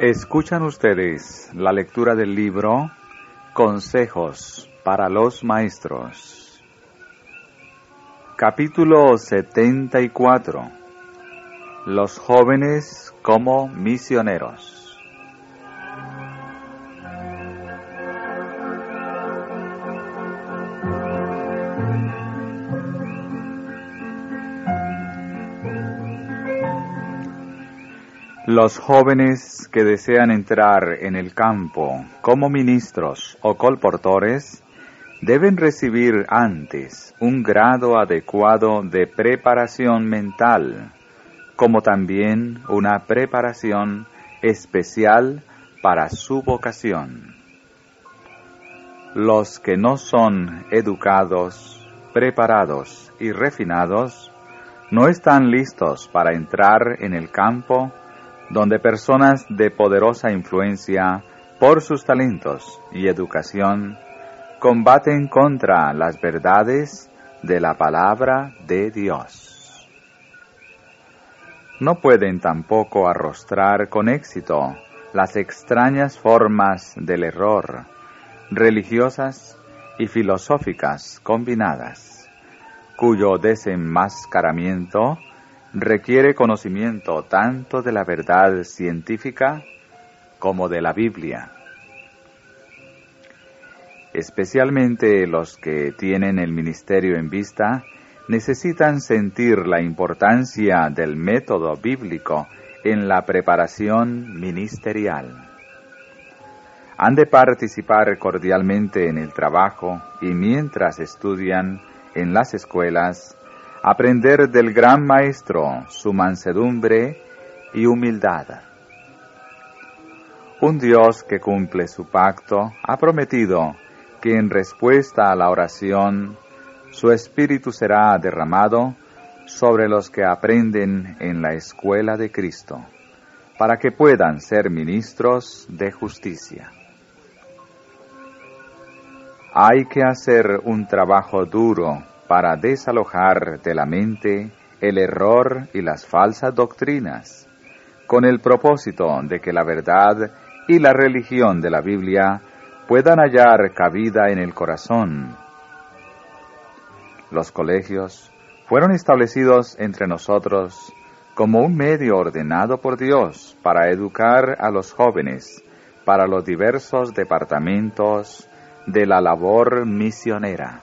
Escuchan ustedes la lectura del libro Consejos para los Maestros. Capítulo 74. Los jóvenes como misioneros. Los jóvenes que desean entrar en el campo como ministros o colportores deben recibir antes un grado adecuado de preparación mental, como también una preparación especial para su vocación. Los que no son educados, preparados y refinados no están listos para entrar en el campo donde personas de poderosa influencia por sus talentos y educación combaten contra las verdades de la palabra de Dios. No pueden tampoco arrostrar con éxito las extrañas formas del error, religiosas y filosóficas combinadas, cuyo desenmascaramiento requiere conocimiento tanto de la verdad científica como de la Biblia. Especialmente los que tienen el ministerio en vista necesitan sentir la importancia del método bíblico en la preparación ministerial. Han de participar cordialmente en el trabajo y mientras estudian en las escuelas, aprender del gran Maestro su mansedumbre y humildad. Un Dios que cumple su pacto ha prometido que en respuesta a la oración, su Espíritu será derramado sobre los que aprenden en la escuela de Cristo, para que puedan ser ministros de justicia. Hay que hacer un trabajo duro para desalojar de la mente el error y las falsas doctrinas, con el propósito de que la verdad y la religión de la Biblia puedan hallar cabida en el corazón. Los colegios fueron establecidos entre nosotros como un medio ordenado por Dios para educar a los jóvenes para los diversos departamentos de la labor misionera.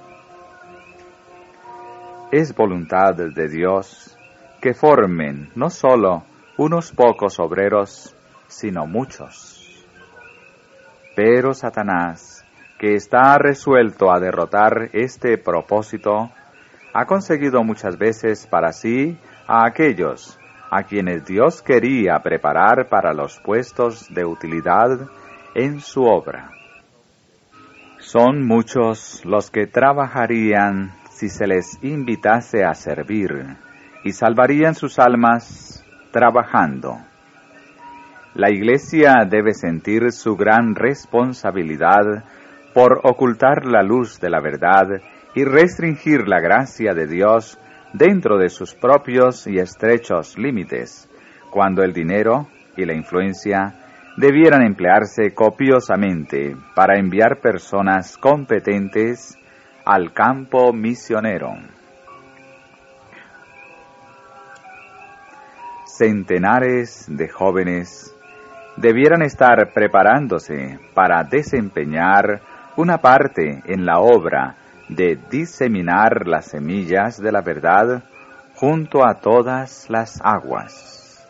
Es voluntad de Dios que formen no solo unos pocos obreros, sino muchos. Pero Satanás, que está resuelto a derrotar este propósito, ha conseguido muchas veces para sí a aquellos a quienes Dios quería preparar para los puestos de utilidad en su obra. Son muchos los que trabajarían si se les invitase a servir, y salvarían sus almas trabajando. La Iglesia debe sentir su gran responsabilidad por ocultar la luz de la verdad y restringir la gracia de Dios dentro de sus propios y estrechos límites, cuando el dinero y la influencia debieran emplearse copiosamente para enviar personas competentes al campo misionero. Centenares de jóvenes debieran estar preparándose para desempeñar una parte en la obra de diseminar las semillas de la verdad junto a todas las aguas.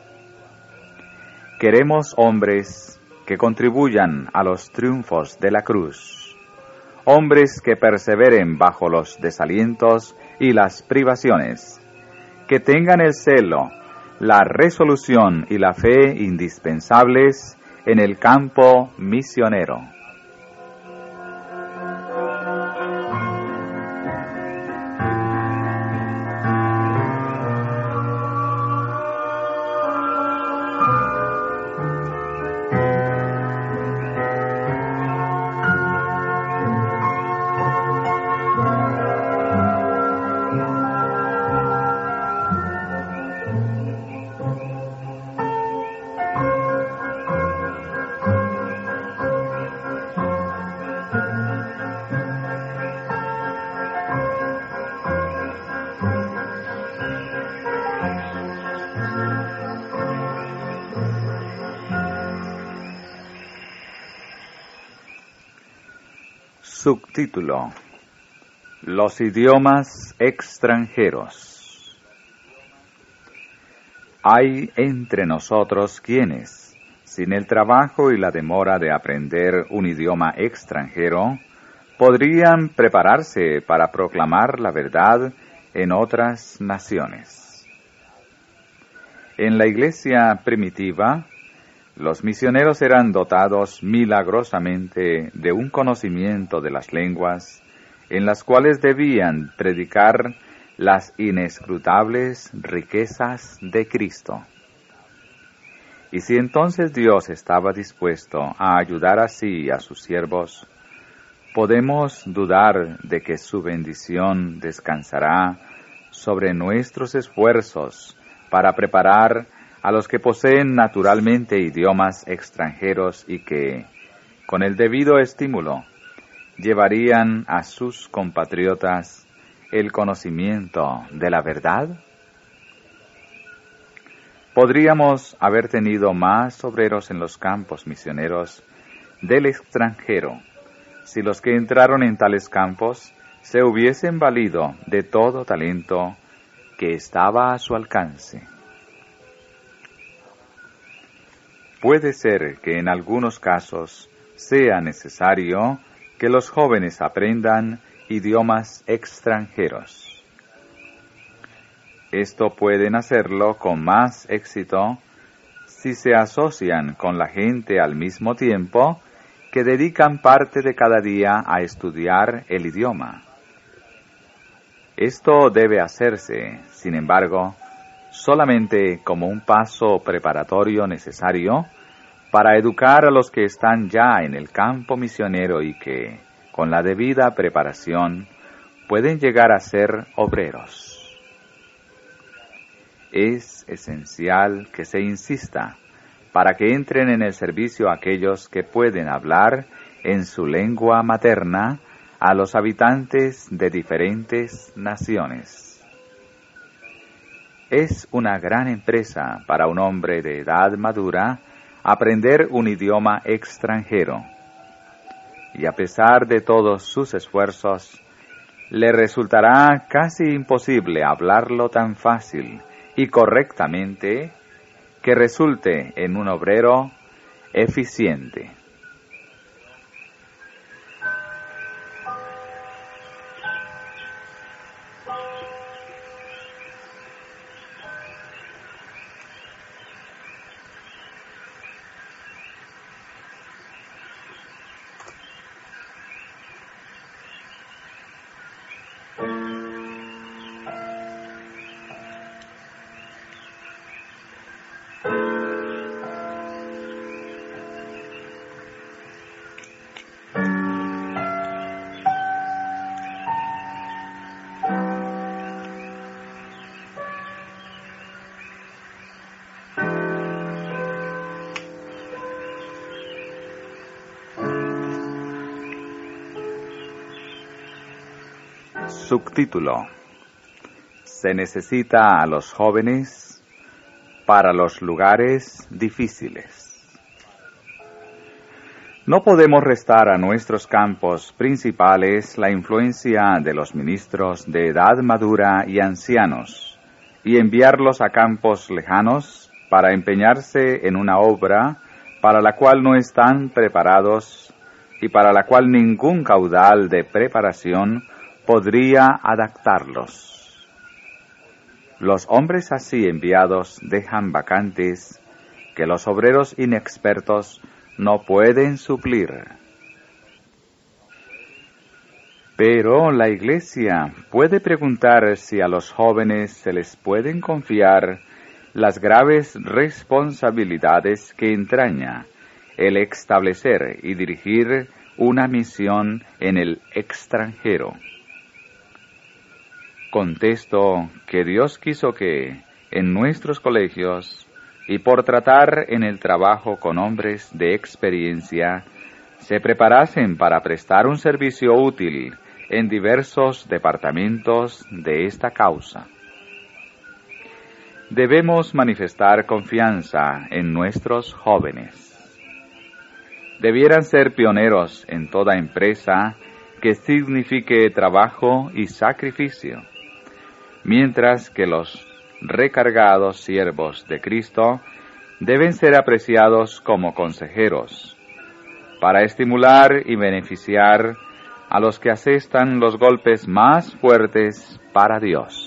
Queremos hombres que contribuyan a los triunfos de la cruz, hombres que perseveren bajo los desalientos y las privaciones, que tengan el celo, la resolución y la fe indispensables en el campo misionero. Subtítulo: Los idiomas extranjeros. Hay entre nosotros quienes, sin el trabajo y la demora de aprender un idioma extranjero, podrían prepararse para proclamar la verdad en otras naciones. En la iglesia primitiva, los misioneros eran dotados milagrosamente de un conocimiento de las lenguas en las cuales debían predicar las inescrutables riquezas de Cristo. Y si entonces Dios estaba dispuesto a ayudar así a sus siervos, ¿podemos dudar de que su bendición descansará sobre nuestros esfuerzos para preparar a los que poseen naturalmente idiomas extranjeros y que, con el debido estímulo, llevarían a sus compatriotas el conocimiento de la verdad? Podríamos haber tenido más obreros en los campos misioneros del extranjero si los que entraron en tales campos se hubiesen valido de todo talento que estaba a su alcance. Puede ser que en algunos casos sea necesario que los jóvenes aprendan idiomas extranjeros. Esto pueden hacerlo con más éxito si se asocian con la gente al mismo tiempo que dedican parte de cada día a estudiar el idioma. Esto debe hacerse, sin embargo, solamente como un paso preparatorio necesario para educar a los que están ya en el campo misionero y que, con la debida preparación, pueden llegar a ser obreros. Es esencial que se insista para que entren en el servicio aquellos que pueden hablar en su lengua materna a los habitantes de diferentes naciones. Es una gran empresa para un hombre de edad madura aprender un idioma extranjero, y a pesar de todos sus esfuerzos, le resultará casi imposible hablarlo tan fácil y correctamente que resulte en un obrero eficiente. Subtítulo: Se necesita a los jóvenes para los lugares difíciles. No podemos restar a nuestros campos principales la influencia de los ministros de edad madura y ancianos y enviarlos a campos lejanos para empeñarse en una obra para la cual no están preparados y para la cual ningún caudal de preparación podría adaptarlos. Los hombres así enviados dejan vacantes que los obreros inexpertos no pueden suplir. Pero la Iglesia puede preguntar si a los jóvenes se les pueden confiar las graves responsabilidades que entraña el establecer y dirigir una misión en el extranjero. Contesto que Dios quiso que, en nuestros colegios, y por tratar en el trabajo con hombres de experiencia, se preparasen para prestar un servicio útil en diversos departamentos de esta causa. Debemos manifestar confianza en nuestros jóvenes. Debieran ser pioneros en toda empresa que signifique trabajo y sacrificio, mientras que los recargados siervos de Cristo deben ser apreciados como consejeros, para estimular y beneficiar a los que asestan los golpes más fuertes para Dios.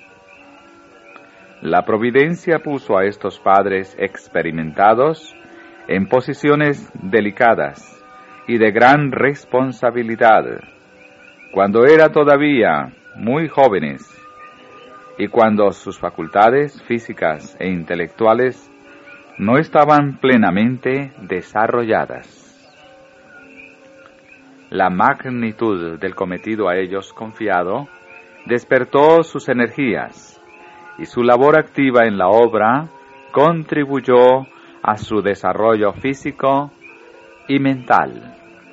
La providencia puso a estos padres experimentados en posiciones delicadas y de gran responsabilidad, cuando eran todavía muy jóvenes y cuando sus facultades físicas e intelectuales no estaban plenamente desarrolladas. La magnitud del cometido a ellos confiado despertó sus energías, y su labor activa en la obra contribuyó a su desarrollo físico y mental.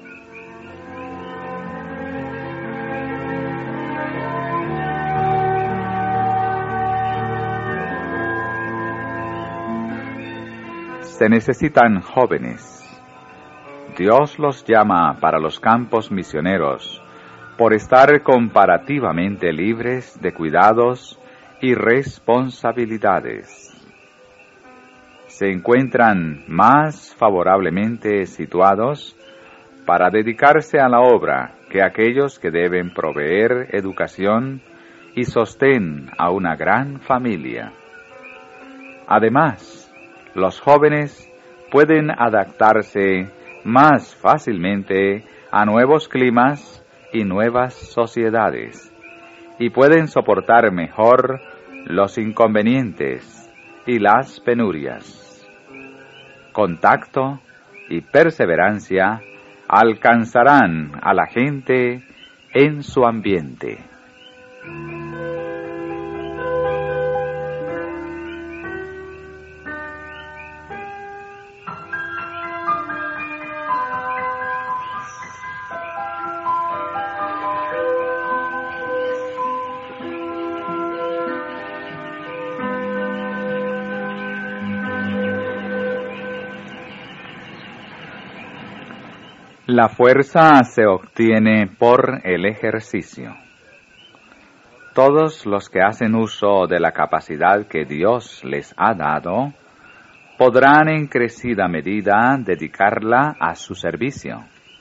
Se necesitan jóvenes. Dios los llama para los campos misioneros por estar comparativamente libres de cuidados y responsabilidades. Se encuentran más favorablemente situados para dedicarse a la obra que aquellos que deben proveer educación y sostén a una gran familia. Además, los jóvenes pueden adaptarse más fácilmente a nuevos climas y nuevas sociedades, y pueden soportar mejor los inconvenientes y las penurias. Con tacto y perseverancia alcanzarán a la gente en su ambiente. La fuerza se obtiene por el ejercicio. Todos los que hacen uso de la capacidad que Dios les ha dado, podrán en crecida medida dedicarla a su servicio.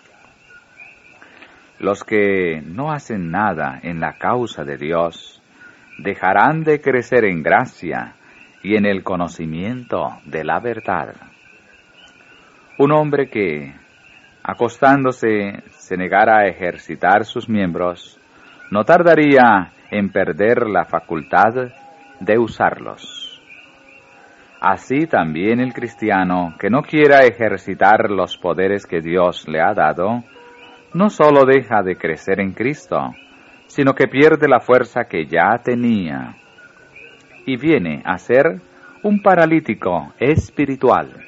Los que no hacen nada en la causa de Dios, dejarán de crecer en gracia y en el conocimiento de la verdad. Un hombre que, acostándose, se negara a ejercitar sus miembros, no tardaría en perder la facultad de usarlos. Así también el cristiano que no quiera ejercitar los poderes que Dios le ha dado, no solo deja de crecer en Cristo, sino que pierde la fuerza que ya tenía, y viene a ser un paralítico espiritual.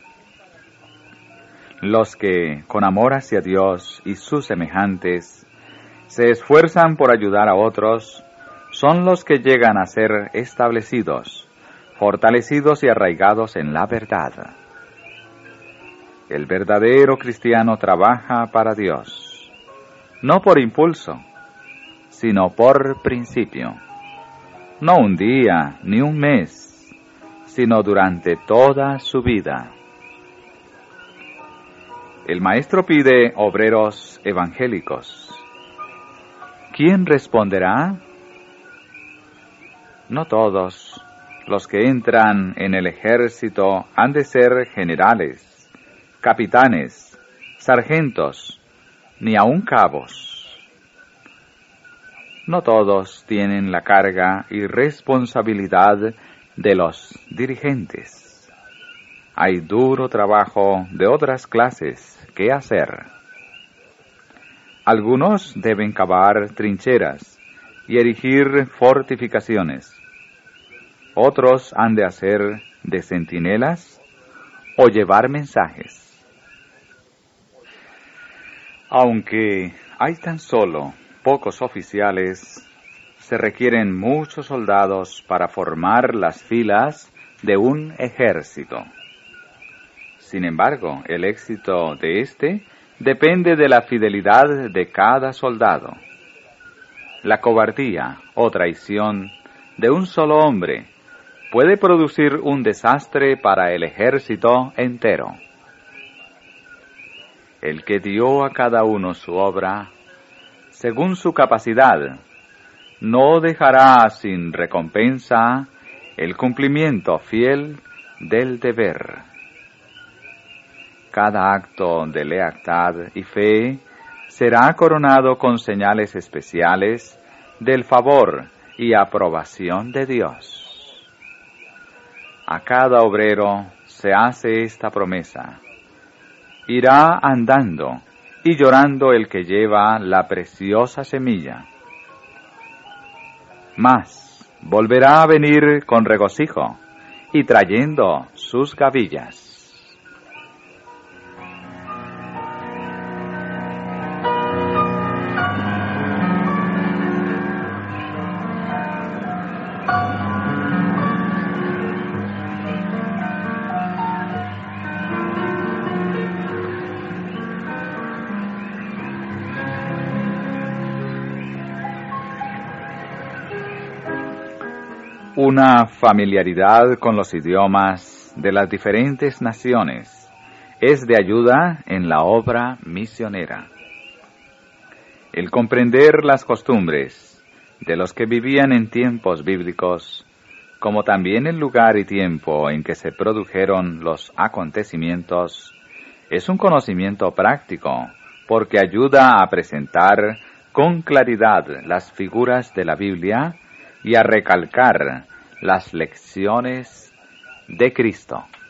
Los que, con amor hacia Dios y sus semejantes, se esfuerzan por ayudar a otros, son los que llegan a ser establecidos, fortalecidos y arraigados en la verdad. El verdadero cristiano trabaja para Dios, no por impulso, sino por principio. No un día ni un mes, sino durante toda su vida. El maestro pide obreros evangélicos. ¿Quién responderá? No todos los que entran en el ejército han de ser generales, capitanes, sargentos, ni aun cabos. No todos tienen la carga y responsabilidad de los dirigentes. Hay duro trabajo de otras clases que hacer. Algunos deben cavar trincheras y erigir fortificaciones. Otros han de hacer de centinelas o llevar mensajes. Aunque hay tan solo pocos oficiales, se requieren muchos soldados para formar las filas de un ejército. Sin embargo, el éxito de éste depende de la fidelidad de cada soldado. La cobardía o traición de un solo hombre puede producir un desastre para el ejército entero. El que dio a cada uno su obra, según su capacidad, no dejará sin recompensa el cumplimiento fiel del deber. Cada acto de lealtad y fe será coronado con señales especiales del favor y aprobación de Dios. A cada obrero se hace esta promesa: irá andando y llorando el que lleva la preciosa semilla, mas volverá a venir con regocijo y trayendo sus gavillas. Una familiaridad con los idiomas de las diferentes naciones es de ayuda en la obra misionera. El comprender las costumbres de los que vivían en tiempos bíblicos, como también el lugar y tiempo en que se produjeron los acontecimientos, es un conocimiento práctico porque ayuda a presentar con claridad las figuras de la Biblia y a recalcar las lecciones de Cristo.